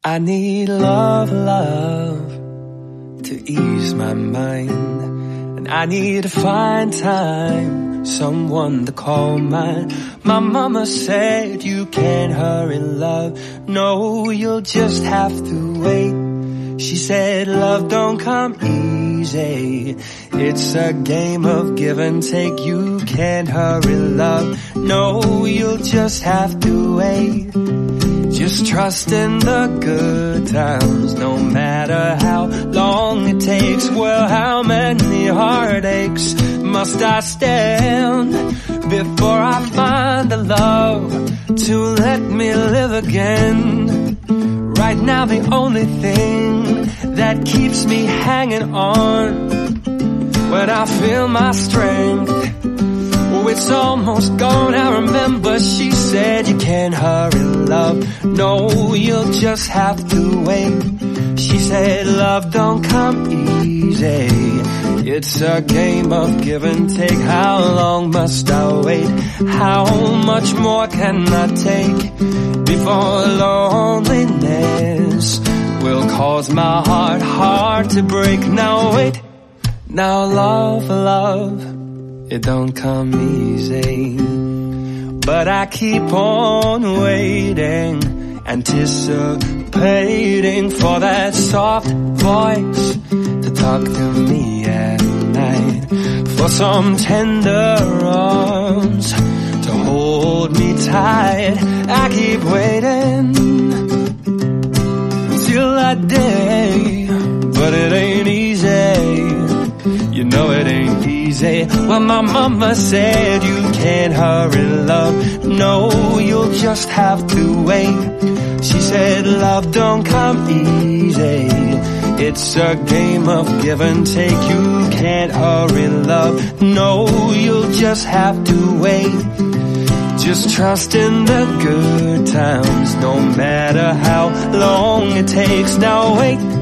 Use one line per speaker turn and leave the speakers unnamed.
I need love, love to ease my mind. And I need to find time, someone to call mine. My mama said you can't hurry love, no, you'll just have to wait. She said love don't come easy, it's a game of give and take. You can't hurry love, no, you'll just have to wait. Just trust in the good times, no matter how long it takes. Well, how many heartaches must I stand before I find a love to let me live again? Right now the only thing that keeps me hanging on, when I feel my strength, oh, it's almost gone. I remember she said you can't hurry love, no, you'll just have to wait. She said love don't come easy, it's a game of give and take. How long must I wait? How much more can I take before loneliness will cause my heart to break? Now wait, now love, love, it don't come easy, but I keep on waiting, anticipating for that soft voice to talk to me at night, for some tender arms to hold me tight. I keep waiting till that day, but it ain't easy, you know it ain't easy. Well, my mama said you can't hurry love, no, you'll just have to wait. She said love don't come easy, it's a game of give and take. You can't hurry love, no, you'll just have to wait. Just trust in the good times, no matter how long it takes. Now wait,